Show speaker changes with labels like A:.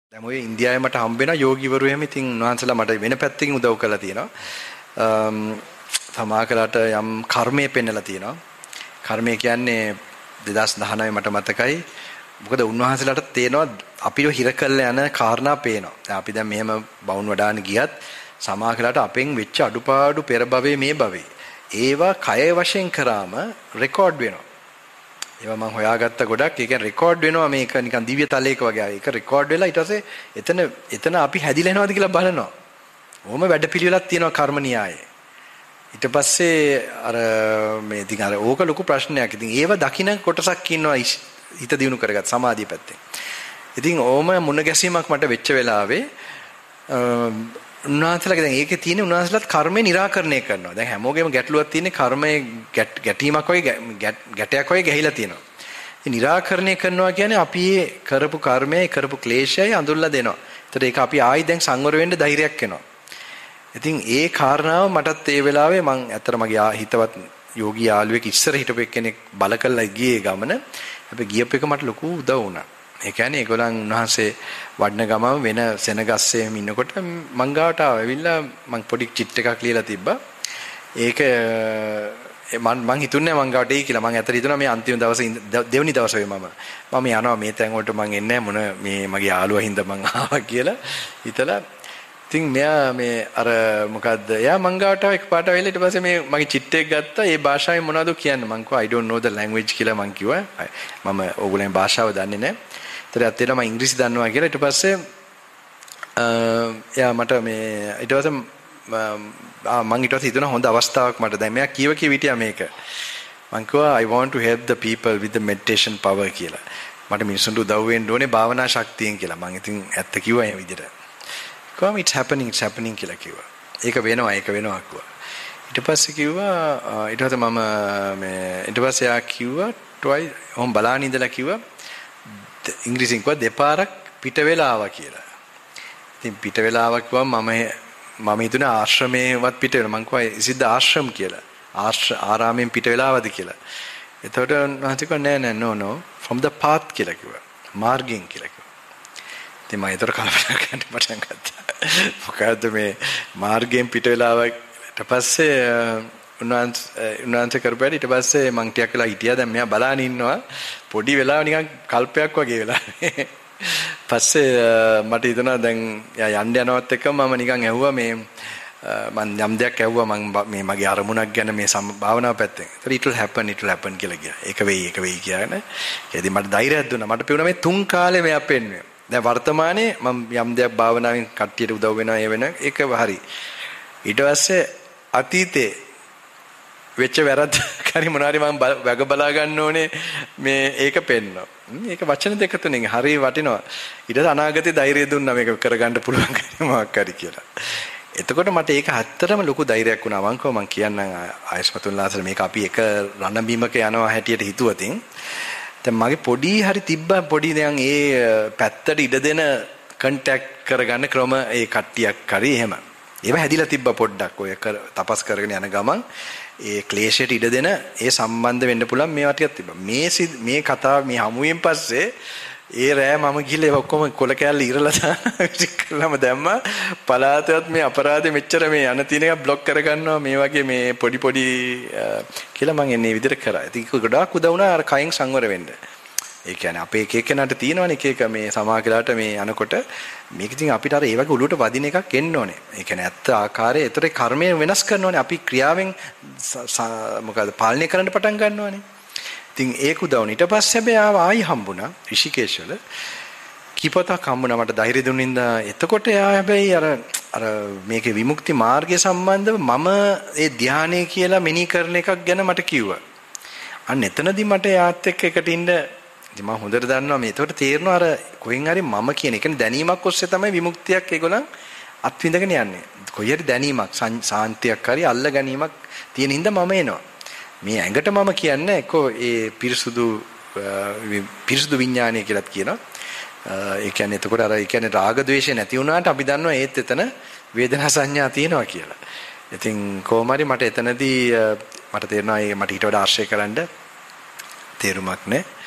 A: දැන් ඔය ඉන්දියාවේ මට හම්බ වෙන යෝගිවරු එහෙම ඉතින් උන්වහන්සේලා මට වෙන පැත්තකින් උදව් කරලා තියෙනවා. සමාකලට යම් කර්මයේ පෙන්නලා තියෙනවා. කර්මය කියන්නේ 2019 මට මතකයි. මොකද උන්වහන්සේලාට තේනවා අපිව හිර කරලා යන කාරණා පේනවා. දැන් අපි දැන් මෙහෙම බවුන් වඩාන ගියත් සමාකලට අපෙන් වෙච්ච අඩුපාඩු පෙර භවයේ මේ භවයේ ඒවා කය වශයෙන් කරාම රෙකෝඩ් වෙනවා. ඒවා මම හොයාගත්ත ගොඩක්. ඒ කියන්නේ රෙකෝඩ් වෙනවා මේක නිකන් දිව්‍ය තලයක වගේ. ඒක රෙකෝඩ් වෙලා ඊට පස්සේ එතන අපි හැදිලා යනවාද කියලා බලනවා. ඕම වැඩපිළිවෙලක් තියෙනවා කර්ම න්‍යායේ. ඊට පස්සේ අර මේ ඉතින් අර ඕක ලොකු ප්‍රශ්නයක්. ඉතින් ඒව දකින්න කොටසක් ඉන්නවා හිත දියුණු කරගත් සමාධිය පැත්තෙන්. ඉතින් ඕම මුණ ගැසීමක් මට වෙච්ච වෙලාවේ උන්වහන්සේලාගේ දැන් ඒකේ තියෙන උන්වහන්සේලාත් කර්මය निराකරණය කරනවා. දැන් හැමෝගෙම ගැටලුවක් තියෙන්නේ කර්මයේ ගැටීමක් වගේ ගැටයක් වගේ ගැහිලා තියෙනවා. ඉතින් निराකරණය කරනවා කියන්නේ අපි කරපු කර්මය කරපු ක්ලේශයයි අඳුල්ලා දෙනවා. ඒතර ඒක අපි ආයි දැන් සංවර වෙන්න ධෛර්යයක් එනවා. ඉතින් ඒ කාරණාව මටත් ඒ වෙලාවේ මං ඇත්තට මගේ හිතවත් යෝගී යාළුවෙක් ඉස්සර හිටපු කෙනෙක් බල කළා ගියේ ගමන. හැබැයි ගියප් එක මට ලොකු උදව් වුණා. ඒ කියන්නේ ඒගොල්ලන් උන්වහන්සේ වඩන ගමම වෙන සෙනගස්සේ ඉන්නකොට මං ගාවට ආවිල්ලා මං පොඩි චිට් එකක් ලියලා තිබ්බා. ඒක මං හිතුන්නේ මං ගාවට එයි කියලා. මං ඇත්තට හිතුණා මේ අන්තිම දවසේ දෙවෙනි දවසේ මම යනවා මේ තැන් වලට මං එන්නේ මොන මේ මගේ යාළුවා හින්දා මං ආවා කියලා හිතලා. ඉතින් මෙයා මේ අර මොකද්ද එයා මං ගාවට එකපාරට ආවිල්ලා ඊට පස්සේ මේ මගේ චිට් එක ගත්තා. ඒ භාෂාවෙන් මොනවද කියන්නේ මං කිව්වා I don't know the language කියලා මං කිව්වා. මම ඕගොල්ලන්ගේ භාෂාව දන්නේ නැහැ. ඒතරත් තේරෙනවා මම ඉංග්‍රීසි දන්නවා කියලා. ඊට පස්සේ එයා මට මේ ඊට පස්සේ මම ඊට පස්සේ හිතුණා හොඳ අවස්ථාවක් මට. දැන් මෙයා කීව හිටියා මේක. මං කිව්වා I want to help the people with the meditation power කියලා. මට මිනිස්සුන්ට උදව් වෙන්න ඕනේ භාවනා ශක්තියෙන් කියලා. මං ඉතින් ඇත්ත කිව්වා ඒ විදිහට. කොහොම it's happening කියලා කිව්වා. ඒක වෙනවා කිව්වා. ඊට පස්සේ කිව්වා ඊට පස්සේ මම මේ ඊට පස්සේ එයා කිව්වා twice ඔහොම බලාන ඉඳලා කිව්වා ඉංග්‍රීසියෙන් කිව්වා දෙපාරක් පිට වෙලා ආවා කියලා. ඉතින් පිට වෙලා ආවා කිව්වම මම හිතුනේ ආශ්‍රමේවත් පිට වෙනවා. මං කිව්වා ඉසිද්ද ආශ්‍රම කියලා. ආරාමයෙන් පිට වෙලා ආවද කියලා. එතකොට මම කිව්වා නෑ no from the path කියලා කිව්වා. මාර්ගයෙන් කියලා කිව්වා. ඉතින් මම ඒතර කල්පනා කරන්න පටන් ගත්තා. මොකද්ද මේ මාර්ගයෙන් පිට වෙලා ආවා ඊට පස්සේ උන්වහන්සේ කරපුවාට ඊට පස්සේ මං ටිකක් වෙලා හිටියා. දැන් මෙයා බලාගෙන ඉන්නවා. පොඩි වෙලාව නිකන් කල්පයක් වගේ වෙලා. පස්සේ මට හිතෙනවා දැන් යා යන්න යනවත් එක්ක මම නිකන් ඇහුවා මේ මං යම් දෙයක් ඇහුවා මේ මගේ අරමුණක් ගැන මේ භාවනාව පැත්තෙන්. ඒතර it will happen කියලා ගියා. ඒක වෙයි කියන. ඒකදී මට ධෛර්යයක් දුන්නා. මට පේනවා මේ 3 කාලේ මෙයා පෙන්වන්නේ. දැන් වර්තමානයේ මම යම් දෙයක් භාවනාවෙන් කට්ටියට උදව් වෙනවා ඒ වෙන ඒක හරි. ඊට පස්සේ අතීතේ වෙච්ච වැරද්ද කරි මොනාරි මම වැග බලා ගන්න ඕනේ මේ ඒක පෙන්නවා. මේක වචන දෙක තුනෙන් හරි වටිනවා. ඊට පස්සේ අනාගතේ ධෛර්යය දුන්නා මේක කරගන්න පුළුවන් මොකක් හරි කියලා. එතකොට මට ඒක ඇත්තටම ලොකු ධෛර්යයක් වුණා. මං කියන්නම් ආයස්මතුල්ලාසල මේක අපි එක රණ බිමක යනවා හැටියට හිතුවතින් දැන් මගේ පොඩි හරි තිබ්බා පොඩි දැන් ඒ පැත්තට ඉඩ දෙන කන්ටැක්ට් කරගන්න ක්‍රම ඒ කට්ටියක් හරි එහෙම. ඒව හැදිලා තිබ්බා පොඩ්ඩක් ඔය තපස් කරගෙන යන ගමන් ඒ ක්ලේශයට ඉඩ දෙන ඒ සම්බන්ධ වෙන්න පුළුවන් මේවා ටිකක් තිබ්බා. මේ කතාව මේ හමුවෙන් පස්සේ ඒ රෑ මම ගිහලා ඔක්කොම කොල කෑල්ල ඉරලා කළාම දැම්මා පලාතවත් මේ අපරාධෙ මෙච්චර මේ යන තියෙන එක બ્લોක් කරගන්නවා මේ වගේ මේ පොඩි කියලා මම එන්නේ විදිහට කරා. ඉතින් ගොඩාක් උදව් වුණා අර කයින් සංවර වෙන්න. ඒ කියන්නේ අපේ එක එකනට තියෙනවනේ එක මේ සමාකලාට මේ යනකොට මේක ඉතින් අපිට අර ඒ වගේ ඔලුවට වදින එකක් එන්න ඕනේ. ඒ කියන්නේ ඇත්ත ආකාරයේ ඒතරේ කර්මය වෙනස් කරනෝනේ. අපි ක්‍රියාවෙන් මොකද පාලනය කරන්න පටන් ගන්නවානේ. ඉතින් ඒක උදවුන. ඊට පස්සේ හැබැයි ආයි හම්බුණා ඍෂිකේශවල. කීපතක් හම්බුණා මට ධෛර්ය දුන්නින්ද. එතකොට එයා හැබැයි අර මේකේ විමුක්ති මාර්ගය සම්බන්ධව මම ඒ ධානය කියලා මෙනෙහි කරන එකක් ගැන මට කිව්වා. අන්න එතනදී මට යාත් එක්ක එකට ඉන්න ඉතින් මම හොඳට දන්නවා මේ. ඒකට තේරෙනවා අර කොහෙන් හරි මම කියන එක දැනීමක් ඔස්සේ තමයි විමුක්තියක් ඒගොල්ලන් අත්විඳගෙන යන්නේ. කොයි හරි දැනීමක් සාන්තියක් හරි අල්ල ගැනීමක් තියෙන හින්දා මම එනවා. මේ ඇඟට මම කියන්නේ එක්කෝ ඒ පිරිසුදු විඥානය කියලාත් කියනවා. ඒ කියන්නේ එතකොට අර ඒ කියන්නේ රාග ద్వේෂය නැති වුණාට අපි දන්නවා ඒත් එතන වේදනා සංඥා තියෙනවා කියලා. ඉතින් කොහොම හරි මට එතනදී මට තේරෙනවා මට ඊට වඩා ආශ්‍රය කරන්න තේරුමක් නැහැ.